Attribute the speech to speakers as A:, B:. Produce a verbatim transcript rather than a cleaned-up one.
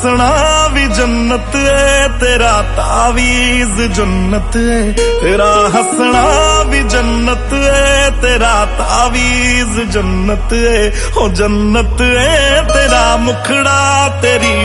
A: हंसना भी जन्नत है, तेरा तावीज जन्नत है। तेरा हंसना भी जन्नत है, तेरा तावीज जन्नत है। ओ जन्नत है तेरा मुखड़ा, तेरी